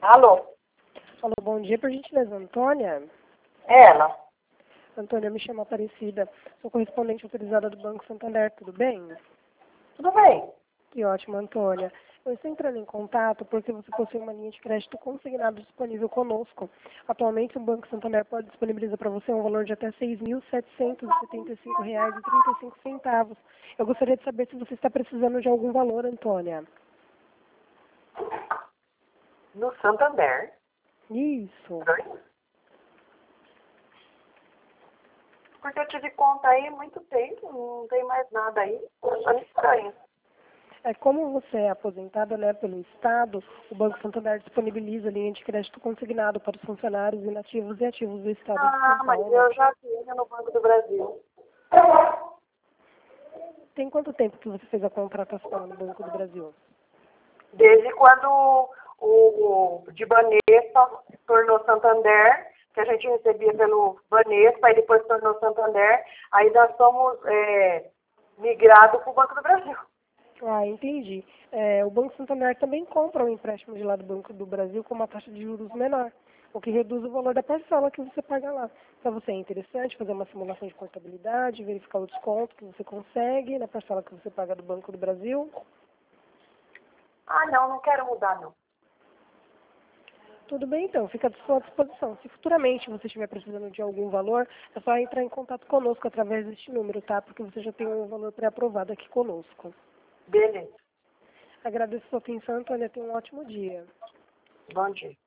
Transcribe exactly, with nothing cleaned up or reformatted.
Alô? Alô, bom dia, por gentileza, Antônia. Ela? Antônia, eu me chamo Aparecida, sou correspondente autorizada do Banco Santander, tudo bem? Tudo bem? Que ótimo, Antônia. Eu estou entrando em contato porque você possui uma linha de crédito consignado disponível conosco. Atualmente, o Banco Santander pode disponibilizar para você um valor de até seis mil setecentos e setenta e cinco reais e trinta e cinco centavos. Eu gostaria de saber se você está precisando de algum valor, Antônia. No Santander. Isso. Porque eu tive conta aí há muito tempo, não tem mais nada aí. Achando estranho. É, como você é aposentada, né, pelo Estado, o Banco Santander disponibiliza linha de crédito consignado para os funcionários inativos e ativos do Estado de Ah, São mas Paulo. eu já tinha no Banco do Brasil. Tem quanto tempo que você fez a contratação no Banco do Brasil? Desde quando o, o de Banespa tornou Santander, que a gente recebia pelo Banespa, aí depois tornou Santander, aí nós somos é, migrados para o Banco do Brasil. Ah, entendi. É, o Banco Santander também compra um empréstimo de lá do Banco do Brasil com uma taxa de juros menor, o que reduz o valor da parcela que você paga lá. Para você é interessante fazer uma simulação de contabilidade, verificar o desconto que você consegue na parcela que você paga do Banco do Brasil. Ah, não, não quero mudar, não. Tudo bem, então, fica à sua disposição. Se futuramente você estiver precisando de algum valor, é só entrar em contato conosco através deste número, tá? Porque você já tem um valor pré-aprovado aqui conosco. Beleza. Agradeço a sua atenção, Antônia. Tenha um ótimo dia. Bom dia.